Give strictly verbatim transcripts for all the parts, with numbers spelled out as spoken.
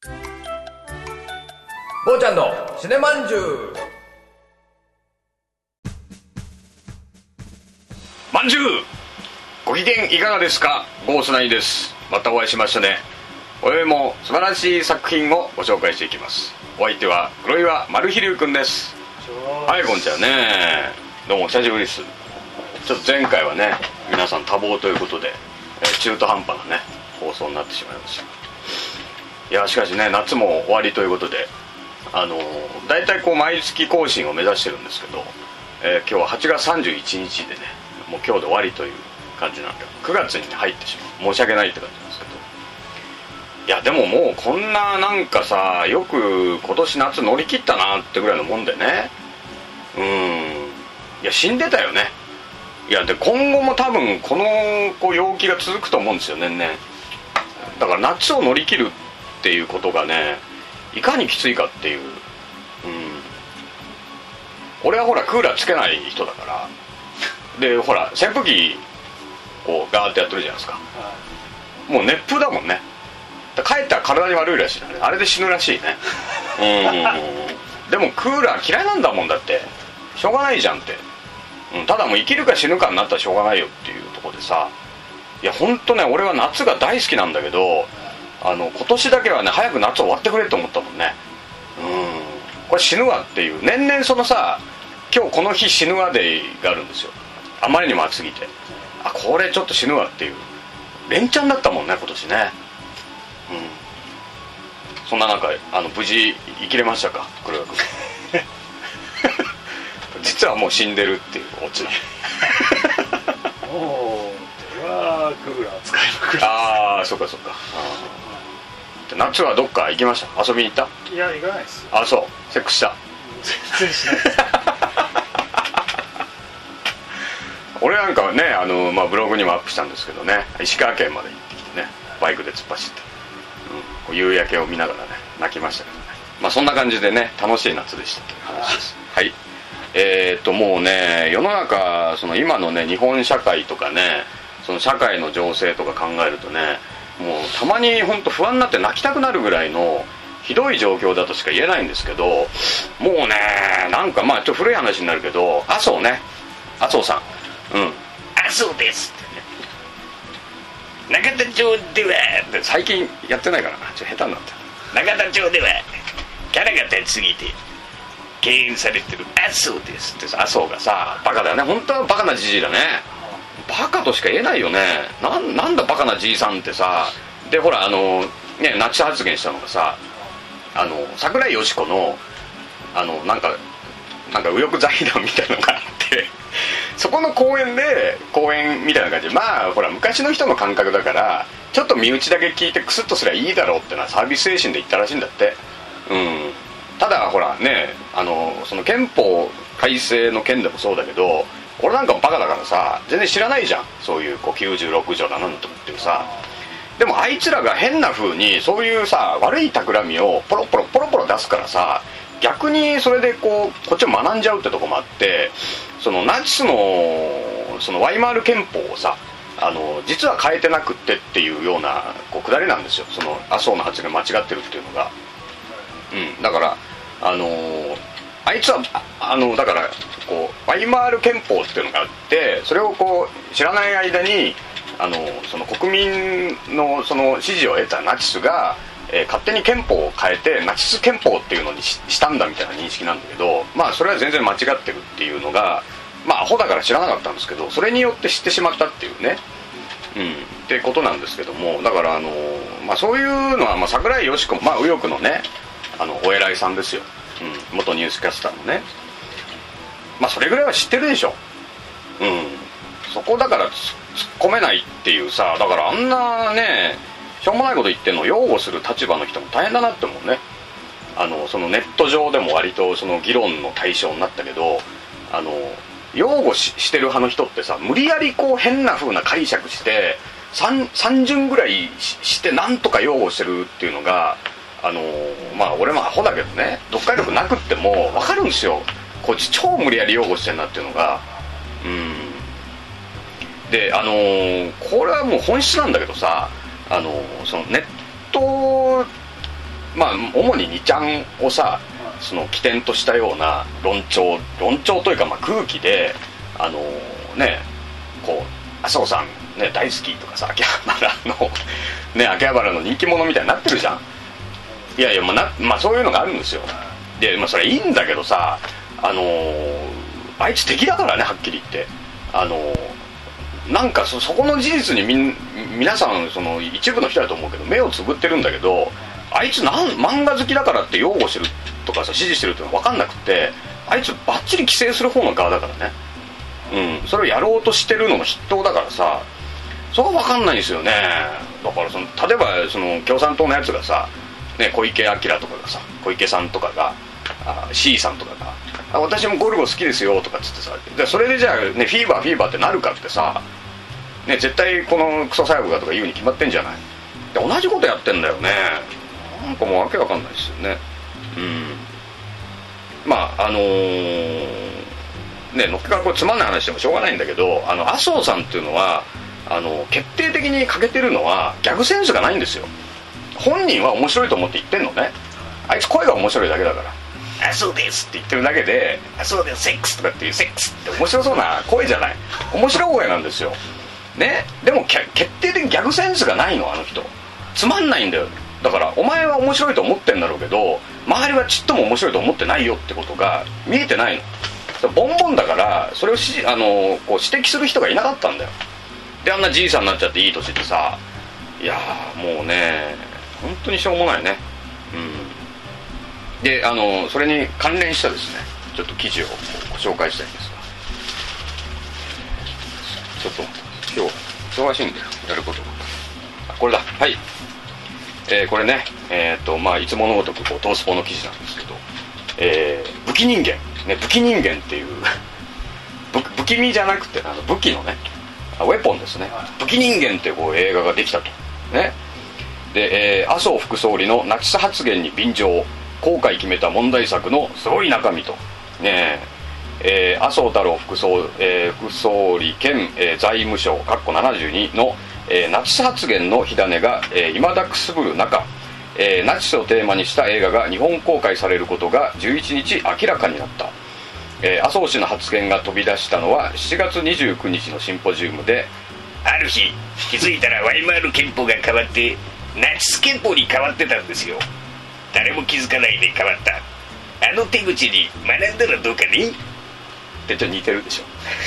坊ちゃんのシネまんじゅう。 まんじゅうご機嫌いかがですか。ゴースナインです。またお会いしましたね。おいも素晴らしい作品をご紹介していきます。お相手は黒岩丸飛龍くんです。はい、こんにちはね。どうも久しぶりです。ちょっと前回はね皆さん多忙ということで、えー、中途半端なね放送になってしまいました。いやしかしね夏も終わりということで、あのー、だいたいこう毎月更新を目指してるんですけど、えー、今日ははちがつさんじゅういちにちでねもう今日で終わりという感じなんでくがつに入ってしまう。申し訳ないって感じなんですけど、いやでももうこんななんかさよく今年夏乗り切ったなってぐらいのもんでね。うーんいや死んでたよね。いやで今後も多分このこう陽気が続くと思うんですよ年々。だから夏を乗り切るっていうことがねいかにきついかっていう、うん、俺はほらクーラーつけない人だからでほら扇風機こうガーってやってるじゃないですか。もう熱風だもんね。帰ったら体に悪いらしい、ね、あれで死ぬらしいね。うんでもクーラー嫌いなんだもん。だってしょうがないじゃんって、うん、ただもう生きるか死ぬかになったらしょうがないよっていうところでさ。いやほんとね俺は夏が大好きなんだけど、あの今年だけはね早く夏終わってくれと思ったもんね。うんこれ死ぬわっていう、年々そのさ今日この日死ぬわデーがあるんですよ。あまりにも暑すぎて、あこれちょっと死ぬわっていう連チャンだったもんね今年ね。うんそんな中あの無事生きれましたか黒岩君。実はもう死んでるっていうオチ。 おお俺はクーラー使いまくる。 ああそうかそうか。夏はどっか行きました？遊びに行った？ いや行かないです。 あそうセックスした？ 全然しないです。 俺なんかはねあの、まあ、ブログにもアップしたんですけどね石川県まで行ってきてねバイクで突っ走って、うん、こう夕焼けを見ながらね泣きましたけどね。まあそんな感じでね楽しい夏でしたという話です。はいえー、っともうね世の中その今のね日本社会とかねその社会の情勢とか考えるとねもうたまに本当不安になって泣きたくなるぐらいのひどい状況だとしか言えないんですけど、もうねなんかまあちょっと古い話になるけど麻生ね麻生さんうん麻生ですってね中田町ではって最近やってないからなちょっと下手になってる。中田町ではキャラが立ちすぎて敬遠されてる麻生ですってさ。麻生がさバカだよね本当はバカなじじいだね。バカとしか言えないよね。 な, なんだバカなじいさんってさ。でほらあのねナチス発言したのがさあの桜井よし子のあのなんかなんか右翼財団みたいなのがあってそこの公園で公園みたいな感じでまあほら昔の人の感覚だからちょっと身内だけ聞いてクスッとすりゃいいだろうってのはサービス精神で言ったらしいんだって。うんただほらねあのその憲法改正の件でもそうだけど俺なんかもバカだからさ全然知らないじゃんそういうこうきゅうじゅうろく条だなんと思ってるさ。でもあいつらが変な風にそういうさ悪い企みをポロポロポロポロ出すからさ逆にそれでこうこっちを学んじゃうってとこもあってそのナチスのそのワイマール憲法をさあの実は変えてなくってっていうようなこうくだりなんですよ。その麻生の発言間違ってるっていうのが。うんだからあのー、あいつはああのだからこうワイマール憲法っていうのがあってそれをこう知らない間にあのその国民のその支持を得たナチスが、えー、勝手に憲法を変えてナチス憲法っていうのに し, したんだみたいな認識なんだけどまあそれは全然間違ってるっていうのがまあアホだから知らなかったんですけどそれによって知ってしまったっていうね、うん、ってことなんですけどもだからあの、まあ、そういうのは、まあ、桜井よし子まあ右翼のねあのお偉いさんですよ、うん、元ニュースキャスターのねまあそれぐらいは知ってるでしょ。うんそこだから突っ込めないっていうさだからあんなねしょうもないこと言ってんのを擁護する立場の人も大変だなって思うね。あのそのネット上でも割とその議論の対象になったけどあの擁護 し, してる派の人ってさ無理やりこう変な風な解釈して 3, 3巡ぐらい し, してなんとか擁護してるっていうのがあのまあ俺もアホだけどね読解力なくっても分かるんですよ。こいつ超無理やり擁護してんなっていうのが。うんであのこれはもう本質なんだけどさあのそのネットまあ主ににちゃんをさその起点としたような論調論調というかまあ空気であのねこう麻生さん、ね、大好きとかさ秋葉原のね秋葉原の人気者みたいになってるじゃん。いやいや、まあなまあ、そういうのがあるんですよ。で、まあ、それいいんだけどさあのー、あいつ敵だからねはっきり言ってあのー、なんか そ, そこの事実にみん皆さんその一部の人だと思うけど目をつぶってるんだけどあいつなん漫画好きだからって擁護してるとかさ支持してるってのは分かんなくってあいつバッチリ規制する方の側だからね、うん、それをやろうとしてるのの筆頭だからさそれは分かんないんですよね。だからその例えばその共産党のやつがさね、小池晃とかがさ小池さんとかがあ C さんとかがあ私もゴルゴ好きですよとかっつってさでそれでじゃあ、ね、フィーバーフィーバーってなるかってさ、ね、絶対このクソ細部がとか言うに決まってんじゃない。で同じことやってんだよね。なんかもうわけわかんないですよね。うんまああのー、ねのっけからこれつまんない話でもしょうがないんだけどあの麻生さんっていうのはあの決定的に欠けてるのはギャグセンスがないんですよ。本人は面白いと思って言ってんのね。あいつ声が面白いだけだからあそうですって言ってるだけであそうですセックスとかっていうセックスって面白そうな声じゃない面白い声なんですよね。でも決定的にギャグセンスがないのあの人つまんないんだよ。だからお前は面白いと思ってんだろうけど周りはちっとも面白いと思ってないよってことが見えてないの。ボンボンだからそれをしあのこう指摘する人がいなかったんだよ。であんなじいさんになっちゃっていい年でさいやもうね本当にしょうもないね。うんであのそれに関連したですねちょっと記事をご紹介したいんですがちょっと今日忙しいんでやることがこれだはい、えー、これねえっ、ー、とまあいつものごとくこうトースポの記事なんですけど、えー、武器人間ね武器人間っていう不気味じゃなくてあの武器のねウェポンですね武器人間っていうこう映画ができたとねで、えー、麻生副総理のナチス発言に便乗後悔決めた問題作のすごい中身とねえー、麻生太郎副総、えー、副総理兼、えー、財務省かっこななじゅうにの、えー、ナチス発言の火種が、えー、未だくすぶる中、えー、ナチスをテーマにした映画が日本公開されることがじゅういちにち明らかになった、えー、麻生氏の発言が飛び出したのはしちがつにじゅうくにちのシンポジウムである日気づいたらワイマール憲法が変わってナチス憲法に変わってたんですよ。誰も気づかないで変わったあの手口に学んだらどうかねってちょっと似てるでしょ、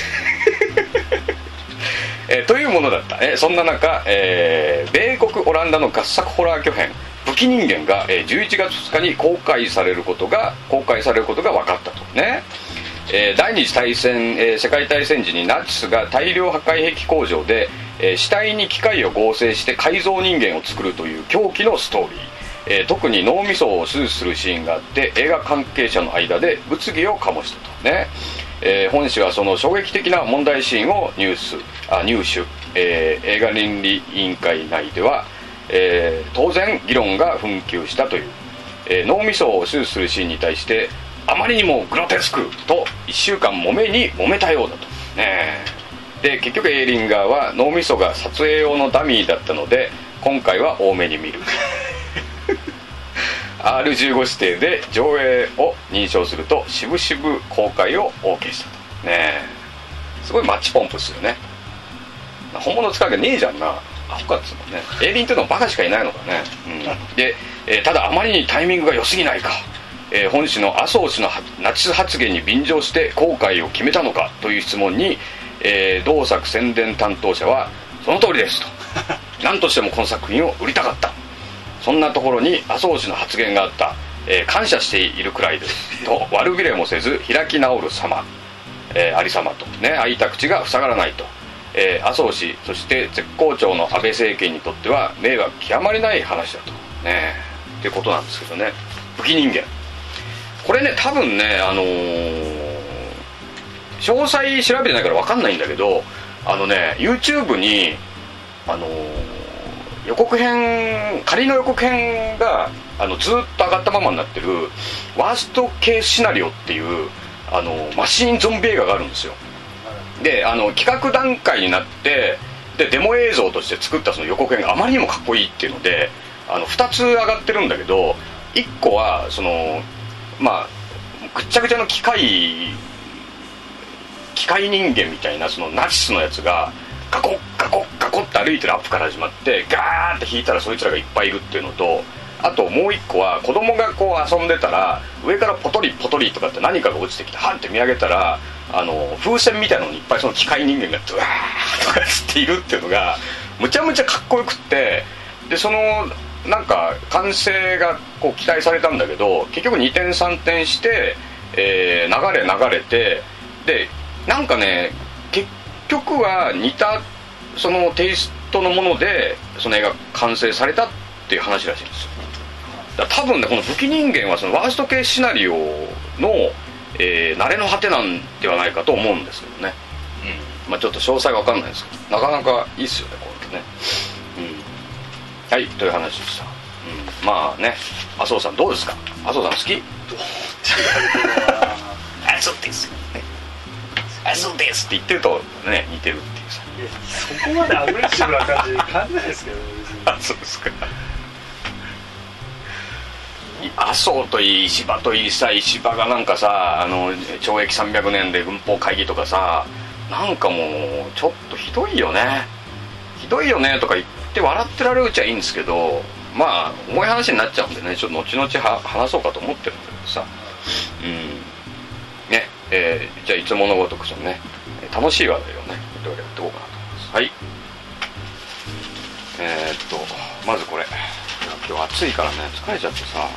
えー、というものだった、えー、そんな中、えー、米国オランダの合作ホラー巨編武器人間が、えー、じゅういちがつふつかに公開されることが公開されることが分かったとね、えー、第二次大戦、えー、世界大戦時にナチスが大量破壊兵器工場で、えー、死体に機械を合成して改造人間を作るという狂気のストーリー、えー、特に脳みそを手術するシーンがあって映画関係者の間で物議を醸したとね、えー、本誌はその衝撃的な問題シーンをニュースあ入手、えー、映画倫理委員会内では、えー、当然議論が紛糾したという、えー、脳みそを手術するシーンに対してあまりにもグロテスクといっしゅうかん揉めに揉めたようだとね。で結局エイリンガーは脳みそが撮影用のダミーだったので今回は多めに見るアールじゅうご 指定で上映を認証すると渋々公開を OK したとね。すごいマッチポンプっすよね。本物使うわけねえじゃんなアホかっつうのね。エイリンっていうのはバカしかいないのかね、うん、で、えー、ただあまりにタイミングが良すぎないか、えー、本誌の麻生氏のナチス発言に便乗して公開を決めたのかという質問に、えー、同作宣伝担当者はその通りですと何としてもこの作品を売りたかった、そんなところに麻生氏の発言があった、えー、感謝しているくらいですと悪びれもせず開き直る様、えー、ありさまとね開いた口が塞がらないと、えー、麻生氏そして絶好調の安倍政権にとっては迷惑極まりない話だとねっていうことなんですけどね。武器人間これね多分ねあのー、詳細調べてないから分かんないんだけどあのね YouTube にあのー予告編仮の予告編があのずっと上がったままになってるワーストケースシナリオっていうあのマシンゾンビ映画があるんですよ。であの企画段階になってでデモ映像として作ったその予告編があまりにもかっこいいっていうのであのふたつ上がってるんだけどいっこはそのまあぐっちゃぐちゃの機械機械人間みたいなそのナチスのやつがガコッガコッガコッって歩いてるアップから始まってガーって引いたらそいつらがいっぱいいるっていうのと、あともう一個は子供がこう遊んでたら上からポトリポトリとかって何かが落ちてきてハンって見上げたらあの風船みたいなのにいっぱいその機械人間がドワーとかつっているっていうのがむちゃむちゃかっこよくって、でそのなんか完成がこう期待されたんだけど結局にてんさんてんして、えー、流れ流れてでなんかね結局は似たそのテイストのものでその映画完成されたっていう話らしいんですよ。だから多分ねこの武器人間はそのワースト系シナリオの、えー、慣れの果てなんではないかと思うんですけどね、うんまあ、ちょっと詳細が分かんないですけどなかなかいいっすよねこれね、うん、はいという話でした、うん、まあね麻生さんどうですか。麻生さん好き？ どうあそうですあそうですって言ってるとね似てるっていうさ。 いやそこまでアグレッシブな感じ感じないですけどね別に。 あそうですか。麻生といい石破といいさ、石破がなんかさあの懲役さんびゃくねんで軍法会議とかさなんかもうちょっとひどいよねひどいよねとか言って笑ってられるうちはいいんですけど、まあ重い話になっちゃうんでねちょっと後々は話そうかと思ってるんだけどさ、うんねえー、じゃあいつものごとくそのね楽しい話題をねいろいろやっていこうかなと思います。はい、えー、っとまずこれ今日暑いからね疲れちゃってさ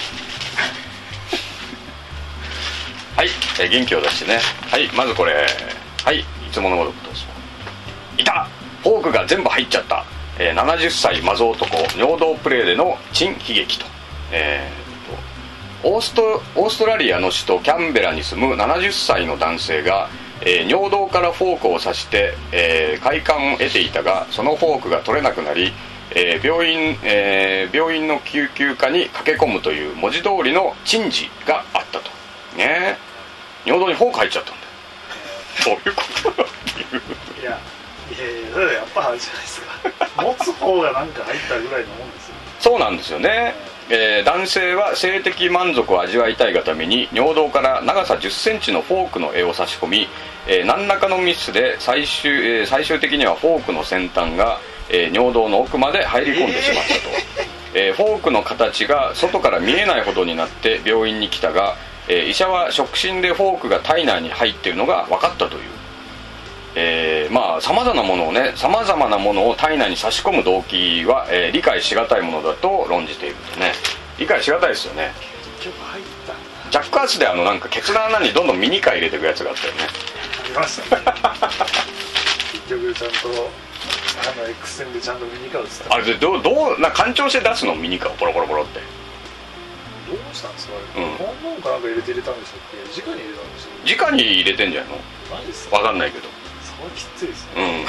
はい、えー、元気を出してね。はいまずこれはいいつものごとくどうぞ。いたフォークが全部入っちゃった、えー、ななじゅっさいマゾ男尿道プレイでの珍悲劇と、えー、とオーストオーストラリアの首都キャンベラに住むななじゅっさいの男性が、えー、尿道からフォークを刺して、えー、快感を得ていたがそのフォークが取れなくなり、えー 病院えー、病院の救急科に駆け込むという文字通りの珍事があったとね。尿道にフォーク入っちゃったんだよ。どういうことっていういやいやいやそれはやっぱあれじゃないですか持つ方がなんか入ったぐらいのもんですよ。 そうなんですよね、えー、男性は性的満足を味わいたいがために尿道から長さじゅっセンチのフォークの柄を差し込み、えー、何らかのミスで最終、えー、最終的にはフォークの先端が、えー、尿道の奥まで入り込んでしまったと、えー、フォークの形が外から見えないほどになって病院に来たが、えー、医者は触診でフォークが体内に入っているのが分かったという、えー、まあさまざまなものをねさまざまなものを体内に差し込む動機は、えー、理解しがたいものだと論じているとね。理解しがたいですよね。 結局入ったんだ。 ジャックアースであのなんかケツの穴にどんどんミニカー入れていくやつがあったよね。 ありましたね結局ちゃんとあの X 線でちゃんとミニカー映った。 あれでどうどうな干潮して出すのミニカーをポロポロポロって。 どうしたんですかあれ、 うん、 ポンポンかなんか入れて入れたんでしたっけ。直に入れたんでしたっ直に入れてんじゃないの。 け。マジですか。 分かんないけどそれきついですね。 うん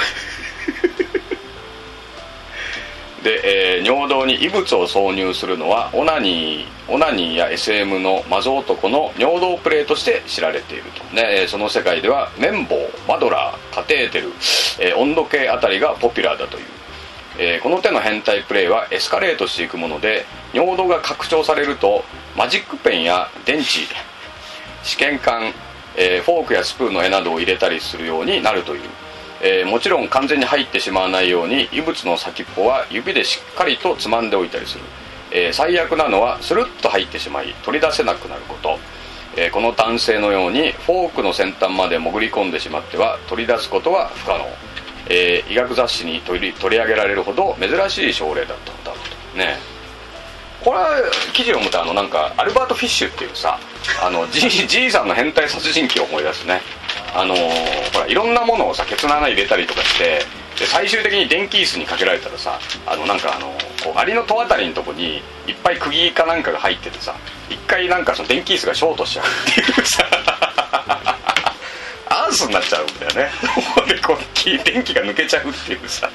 で、えー、尿道に異物を挿入するのはオナニーオナニーや エスエム のマゾ男の尿道プレイとして知られていると、ね、その世界では綿棒マドラーカテーテル、えー、温度計あたりがポピュラーだという、えー、この手の変態プレイはエスカレートしていくもので尿道が拡張されるとマジックペンや電池試験管、えー、フォークやスプーンの柄などを入れたりするようになるという、えー、もちろん完全に入ってしまわないように異物の先っぽは指でしっかりとつまんでおいたりする、えー、最悪なのはスルッと入ってしまい取り出せなくなること、えー、この男性のようにフォークの先端まで潜り込んでしまっては取り出すことは不可能、えー、医学雑誌に取り、取り上げられるほど珍しい症例だったのだろうとね。これ記事を読むとあのなんかアルバート・フィッシュっていうさあの G, G さんの変態殺人鬼を思い出すね。あのー、ほらいろんなものをさケツの穴入れたりとかしてで最終的に電気椅子にかけられたらさあのなんかあのこうアリの戸あたりのとこにいっぱい釘かなんかが入っててさ一回なんかその電気椅子がショートしちゃうっていうさアースになっちゃうんだよねでこう電気が抜けちゃうっていうさ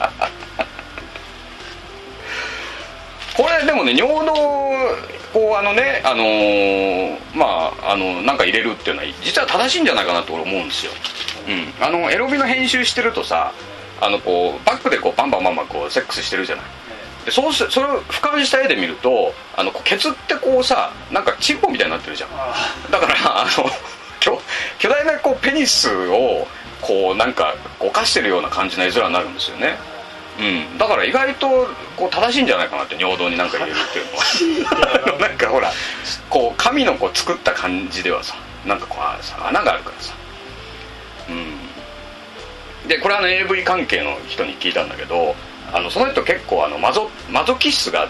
これでもね尿道こうあのねあのー、まああのなんか入れるっていうのは実は正しいんじゃないかなと俺思うんですよ、うん、あのエロビの編集してるとさあのこうバックでこうバンバンバンバンこうセックスしてるじゃないでそうすそれを俯瞰した絵で見るとあのケツってこうさなんかチンポみたいになってるじゃん。だからあの 巨, 巨大なこうペニスをこうなんか犯してるような感じの絵面になるんですよね。うん、だから意外とこう正しいんじゃないかなって、尿道に何か入れるっていうのはなんかほらこう神のこう作った感じではさなんかこうさ穴があるからさ、うん、でこれはあの エーブイ 関係の人に聞いたんだけど、あのその人結構あのマゾマゾ気質があって、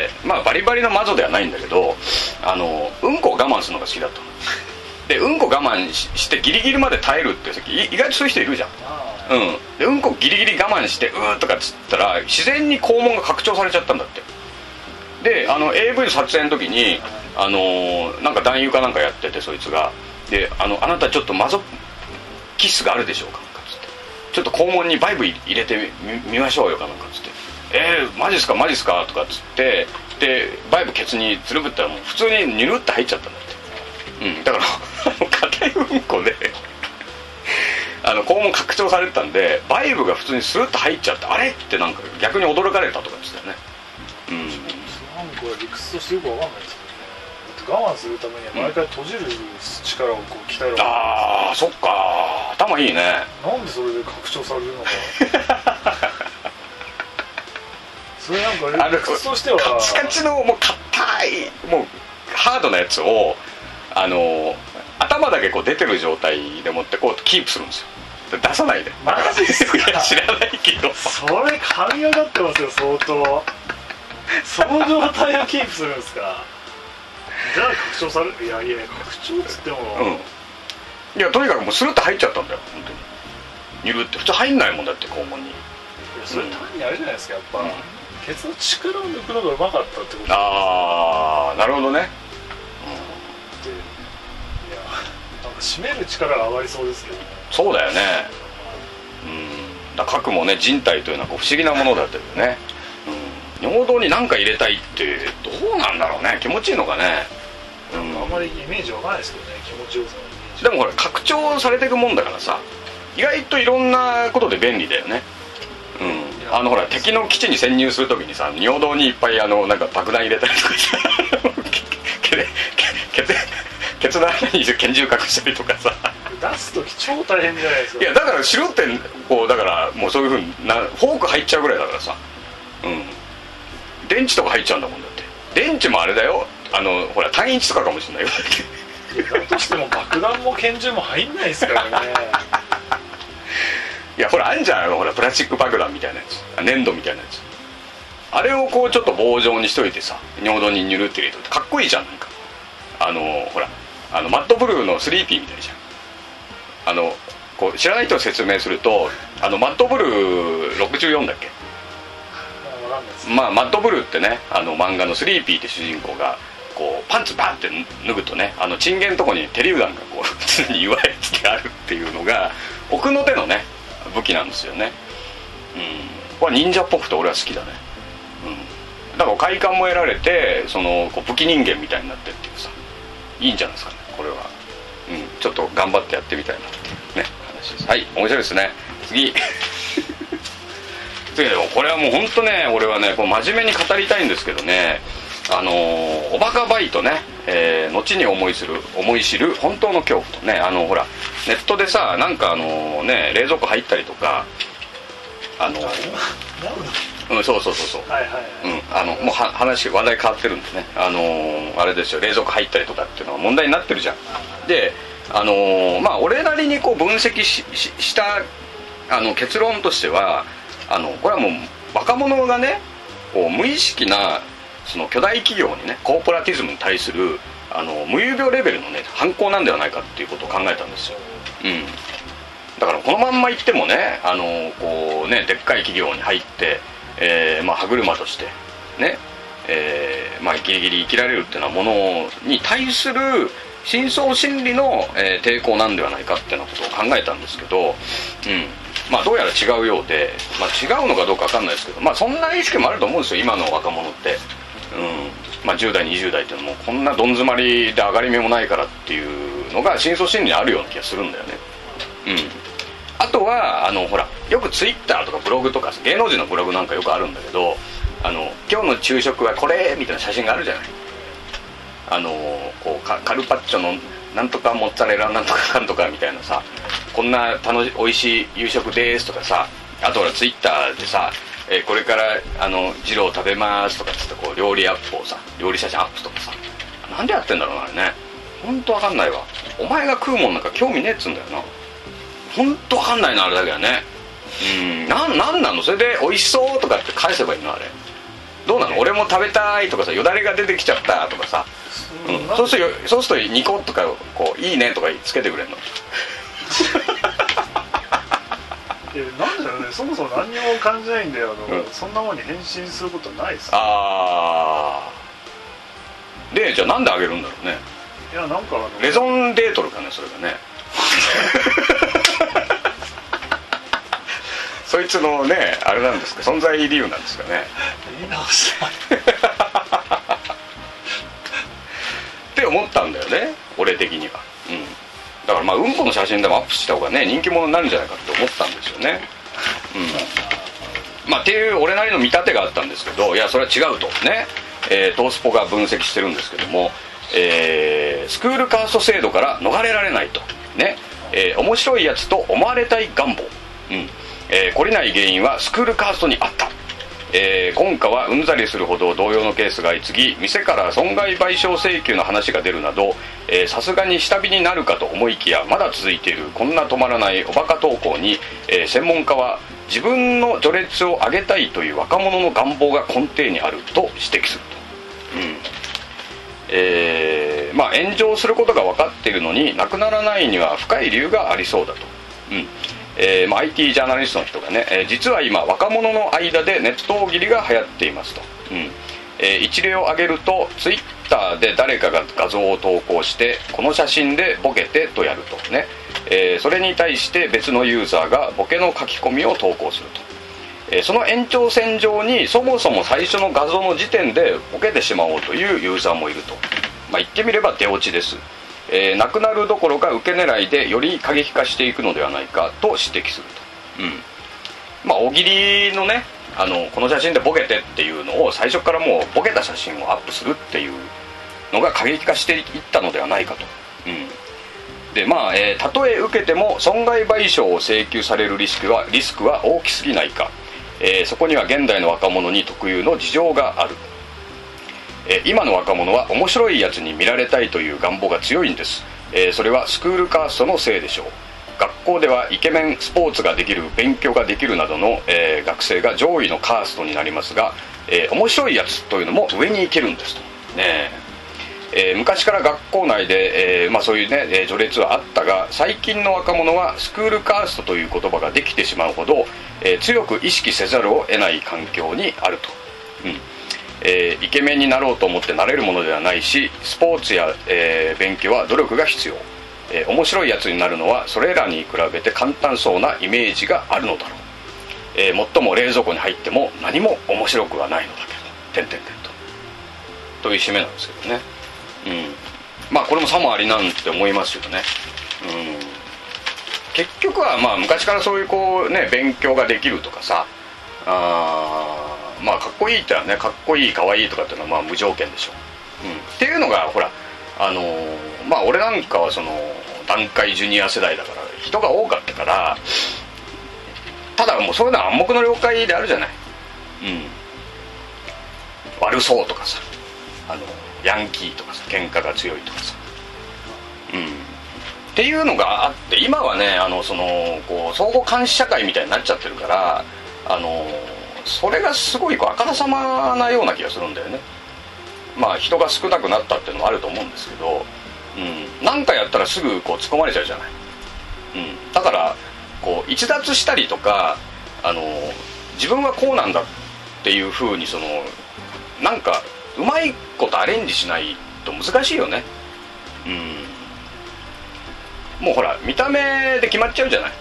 まあバリバリのマゾではないんだけど、あのうんこを我慢するのが好きだったので、うんこ我慢 し, してギリギリまで耐えるって意外とそういう人いるじゃん。うん、でうんこギリギリ我慢してうーとかっつったら自然に肛門が拡張されちゃったんだって。であの エーブイ の撮影の時にあのー、なんか男優かなんかやってて、そいつがで あ, のあなたちょっとマゾキスがあるでしょうかなんかつって、ちょっと肛門にバイブ入れて み, 見ましょうよかなんかつって、えー、マジっすかマジっすかとかっつってでバイブケツにつるぶったらもう普通にニュルって入っちゃったんだって。うん、だから硬いうんこであの肛門拡張されてたんでバイブが普通にスルッと入っちゃってあれってなんか逆に驚かれたとか言ってたよね。うん、 なんか理屈としてよくわかんないですけどね。我慢するためには毎回閉じる力をこう鍛えるわけ、うん、 ああそっか頭いいね。 なんでそれで拡張されるのかそれなんか理屈としてはカチカチのもう硬いもうハードなやつをあの頭だけこう出てる状態でもってこうキープするんですよ。出さないで。 マジですか？ いや知らないけどそれ神がかってますよ相当。その状態をキープするんですか？じゃあ拡張される。いやいや拡張っつっても、うん、 いやとにかくもうスルッと入っちゃったんだよ本当に。ニュルって普通入んないもんだって肛門に。いやそれ単にあれじゃないですかやっぱ、うん、ケツの力を抜くのがうまかったってことです。 ああなるほどね。 締める力が上がりそうですけどね。 そうだよね。うんだ核もね人体というのはこう不思議なものだというね、うん、尿道に何か入れたいってどうなんだろうね。気持ちいいのかね、 うん、あんまりイメージわかんないですけどね気持ちよさのイメージ。 でもほら拡張されていくもんだからさ意外といろんなことで便利だよね。うんあのほら敵の基地に潜入するときにさ尿道にいっぱいあのなんか爆弾入れたりとかさケツの穴に拳銃隠したりとかさ出す時超大変じゃないですか。 いやだからしろってこうだからもうそういうふうになフォーク入っちゃうぐらいだからさ、うん電池とか入っちゃうんだもんだって。電池もあれだよあのほら単インチとかかもしれないよだとしても爆弾も拳銃も入んないですからねいやほらあんじゃんほらプラスチック爆弾みたいなやつ粘土みたいなやつあれをこうちょっと棒状にしといてさ尿道にニュルって入れといてかっこいいじゃん。なんかあのほらあのマッドブルーのスリーピーみたいじゃん。あのこう知らない人を説明するとあのマッドブルーろくじゅうよんだっけ。まあマッドブルーってねあの漫画のスリーピーって主人公がこうパンツバンって脱ぐとねあのチンゲンのとこに手榴弾がこう常に祝いつけあるっていうのが奥の手のね武器なんですよね。うんこれ忍者っぽくて俺は好きだね。うんだから快感も得られてそのこう武器人間みたいになってっていうさいいんじゃないですかねこれは。うんちょっと頑張ってやってみたいなっていうね話です。はい面白いですね。次次でもこれはもう本当ね俺はねこう真面目に語りたいんですけどねあのー、おバカバイトね、えー、後に思いする思い知る本当の恐怖とねあのほらネットでさなんかあのね冷蔵庫入ったりとかあのうんそうそうそうそう、はいはいはい、うんあのもうは話話題変わってるんでねあのー、あれですよ冷蔵庫入ったりとかっていうのは問題になってるじゃん。であのー、まあ俺なりにこう分析 し, し, したあの結論としてはあのこれはもう若者がねこう無意識なその巨大企業にねコーポラティズムに対するあの無遊病レベルのね犯行なんではないかっていうことを考えたんですよ。うんだからこのまんま言ってもねあのこうねでっかい企業に入って、えーまあ、歯車としてね、えーまあ、ギリギリ生きられるっていうようなものに対する深層心理の、えー、抵抗なんではないかっていうようなことを考えたんですけど、うんまあ、どうやら違うようで、まあ、違うのかどうか分かんないですけど、まあ、そんな意識もあると思うんですよ今の若者って、うんまあ、じゅう代にじゅう代っていうのもこんなどん詰まりで上がり目もないからっていうのが深層心理にあるような気がするんだよね。うんあとはあのほらよくツイッターとかブログとか芸能人のブログなんかよくあるんだけどあの今日の昼食はこれみたいな写真があるじゃない。あのこう カ, カルパッチョのなんとかモッツァレラなんとかかんとかみたいなさ、こんな楽し美味しい夕食ですとかさ、あとはツイッターでさ、えー、これからあのジロー食べますとかつってこう料理アップをさ、料理写真アップとかさ、なんでやってんだろうなあれね。ほんとわかんないわ。お前が食うもんなんか興味ねえっつうんだよな。ほんとわかんないなあれだけはね。うんな、なんなのそれで美味しそうとかって返せばいいのあれ。どうなの、俺も食べたいとかさ、よだれが出てきちゃったとかさ、うん、そうするとそうするとニコとかこういいねとかつけてくれんの。 いやなんだろうね、そもそも何にも感じないんだよ、あの、うん、そんなもんに返信することはないです、ね、 ああでじゃあなんであげるんだろうね。 いやなんかあのレゾンデートルかねそれがね。そいつのねあれなんですか、存在理由なんですかね。 言い直したって思ったんだよね俺的には。うんだからまあうんこの写真でもアップした方がね人気者になるんじゃないかって思ったんですよね。うんまあっていう俺なりの見立てがあったんですけど、いやそれは違うとね、えー、トースポが分析してるんですけども、えー、スクールカースト制度から逃れられないとね、えー、面白いやつと思われたい願望、うんえー、懲りない原因はスクールカーストにあった、えー、今夏はうんざりするほど同様のケースが相次ぎ、店から損害賠償請求の話が出るなどさすがに下火になるかと思いきやまだ続いているこんな止まらないおバカ投稿に、えー、専門家は自分の序列を上げたいという若者の願望が根底にあると指摘すると、うんえーまあ、炎上することが分かっているのになくならないには深い理由がありそうだと、うんえーまあ、アイティー ジャーナリストの人がね、えー、実は今若者の間でネット大喜利が流行っていますと、うんえー、一例を挙げるとツイッターで誰かが画像を投稿してこの写真でボケてとやるとね、えー、それに対して別のユーザーがボケの書き込みを投稿すると、えー、その延長線上にそもそも最初の画像の時点でボケてしまおうというユーザーもいると、まあ、言ってみれば出落ちです。えー、なくなるどころか受け狙いでより過激化していくのではないかと指摘すると、うんまあ、大喜利のねあのこの写真でボケてっていうのを最初からもうボケた写真をアップするっていうのが過激化していったのではないかと、うん、でまあ、えー、たとえ受けても損害賠償を請求されるリスクはリスクは大きすぎないか、えー、そこには現代の若者に特有の事情がある。えー、今の若者は面白いやつに見られたいという願望が強いんです、えー、それはスクールカーストのせいでしょう。学校ではイケメンスポーツができる勉強ができるなどの、えー、学生が上位のカーストになりますが、えー、面白いやつというのも上に行けるんですと、ねえー、昔から学校内で、えーまあ、そういうね、えー、序列はあったが最近の若者はスクールカーストという言葉ができてしまうほど、えー、強く意識せざるを得ない環境にあると、うんえー、イケメンになろうと思ってなれるものではないしスポーツや、えー、勉強は努力が必要、えー、面白いやつになるのはそれらに比べて簡単そうなイメージがあるのだろう、えー、もっとも冷蔵庫に入っても何も面白くはないのだけど点々点とという締めなんですけどね、うん、まあこれもさもありなんて思いますよね、うん、結局はまあ昔からそういうこうね勉強ができるとかさあまあかっこいいってのはねかっこいいかわいいとかっていうのはまあ無条件でしょ、うん、っていうのがほらあのー、まあ俺なんかはその団塊ジュニア世代だから人が多かったからただもうそういうのは暗黙の了解であるじゃない、うん、悪そうとかさあのヤンキーとかさ喧嘩が強いとかさ、うん、っていうのがあって今はねあのそのこう相互監視社会みたいになっちゃってるからあのそれがすごいこうあからさまなような気がするんだよね。まあ人が少なくなったっていうのもあると思うんですけど、うん、なんかやったらすぐこう突っ込まれちゃうじゃない、うん、だからこう逸脱したりとかあの自分はこうなんだっていう風にそのなんかうまいことアレンジしないと難しいよね、うん、もうほら見た目で決まっちゃうじゃない、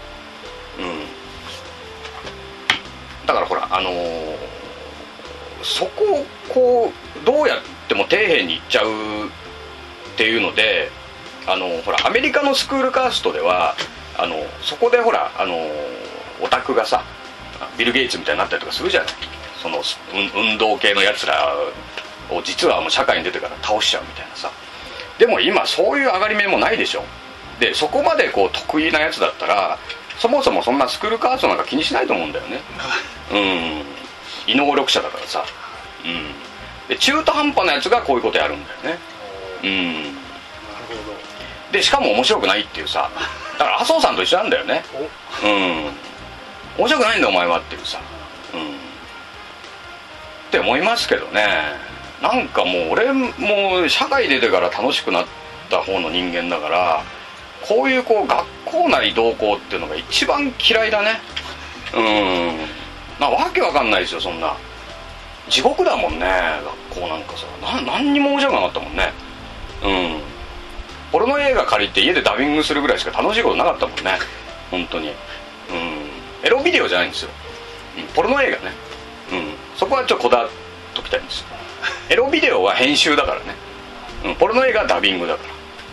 うん、だからほらあのー、そこをこうどうやっても底辺にいっちゃうっていうのであのほらアメリカのスクールカーストではあのそこでほらあのオタクがさビル・ゲイツみたいになったりとかするじゃない。 その運動系のやつらを実はもう社会に出てから倒しちゃうみたいなさ。でも今そういう上がり目もないでしょ。でそこまでこう得意なやつだったらそもそもそんなスクールカーストなんか気にしないと思うんだよね。うん異能力者だからさ。うんで中途半端なやつがこういうことやるんだよね。うんなるほど。 でしかも面白くないっていうさ。だから麻生さんと一緒なんだよね。うん面白くないんだお前はっていうさ。うんって思いますけどね。なんかもう俺も社会出てから楽しくなった方の人間だから、こういうこう学校内同行っていうのが一番嫌いだね。うんまあわけわかんないですよそんな。地獄だもんね学校なんかさ。な何にも面白くなかったもんね。うんポルノ映画借りて家でダビングするぐらいしか楽しいことなかったもんね本当に。うんエロビデオじゃないんですよ、うん、ポルノ映画ね。うんそこはちょっとこだわっときたいんですよ。エロビデオは編集だからね、うん、ポルノ映画はダビングだから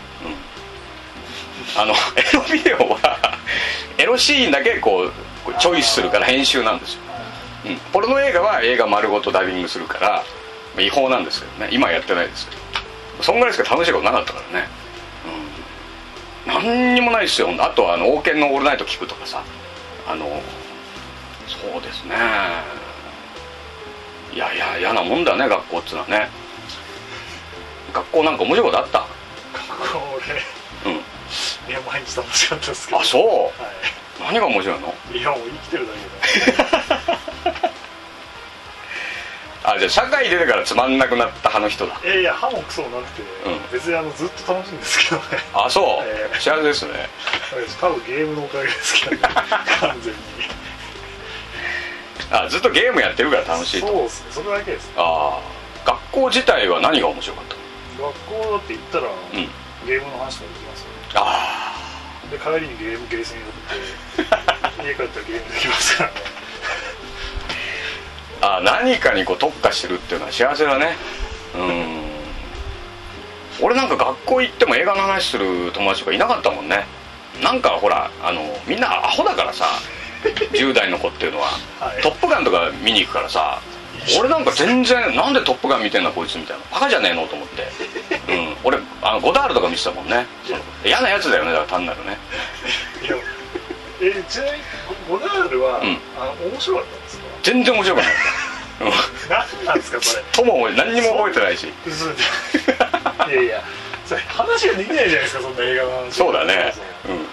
、うん、あのエロビデオはエロシーンだけこうチョイスするから編集なんですよ、うん、ポルノ映画は映画丸ごとダビングするから違法なんですけどね。今はやってないですけどそんぐらいしか楽しいことなかったからね、うん、何にもないですよ。あとはあの王権のオールナイト聞くとかさ。あのそうですねいやいや嫌なもんだね学校っつうのはね。学校なんか面白いことあった？ 学校俺うんいや毎日楽しかったですけど。 あそう、はい、何が面白いの？ いやもう生きてるだけだあじゃあ社会出てからつまんなくなった派の人だ。 いやいや歯もクソもなくて、うん、別にあのずっと楽しいんですけどね。 あそう、えー、幸せですね。 多分ゲームのおかげですけどね完全にあずっとゲームやってるから楽しいと。 そうですねそれだけです、ね、 ああ学校自体は何が面白かった？ 学校だって言ったら、うん、ゲームの話とかできますよね。 ああで帰りにゲームゲーセンに乗って家帰ったらゲームできますからねあ何かにこう特化してるっていうのは幸せだね。うん俺なんか学校行っても映画の話する友達とかいなかったもんね。なんかほらあのみんなアホだからさじゅう代の子っていうのは、はい、トップガンとか見に行くからさ俺なんか全然なんでトップガン見てんだこいつみたいなバカじゃねえのと思って、うん、俺あのゴダールとか見てたもんね。嫌なやつだよねだから単なるね。 いやえちなみにゴダールは、うん、あの面白かったんですか？ 全然面白くなかった何なんですかそれとも何にも覚えてないしいやいやそれ話ができないじゃないですかそんな映画の話。 そうだねうん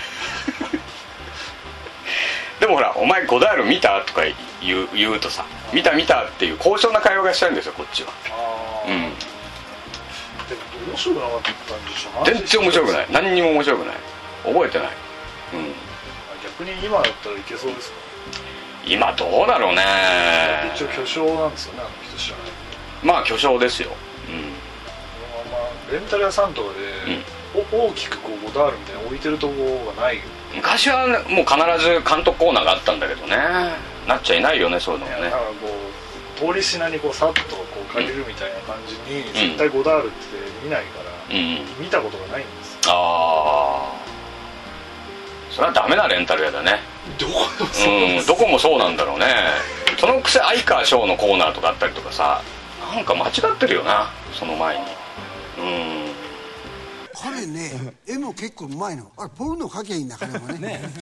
でもほらお前ゴダール見たとか言う、言うとさ見た見たっていう高尚な会話がしたいんですよこっちは。あ、うん、 でも面白くなかったんでしょ。 全然面白くない。何にも面白くない。覚えてない、うん、 逆に今だったらいけそうですか？ 今どうだろうね。 一応巨匠なんですよねあの人知らない。 まあ巨匠ですよ、うん、 まあ、レンタル屋さんとかで、うん、大きくこうゴダールみたいな置いてるとこがない。 昔はもう必ず監督コーナーがあったんだけどねなっちゃいないよねそういうのもね。 だからこう通りしなにこうさっとこう借りるみたいな感じに、うん、絶対ゴダールって見ないから、うん、見たことがないんですよ。ああそれはダメなレンタル屋だね。 どこもそう、 うん、どこもそうなんだろうね。そのくせ相川翔のコーナーとかあったりとかさなんか間違ってるよなその前に。うん彼ね絵も結構うまいの。あれポルノ描きゃいいんだ彼もね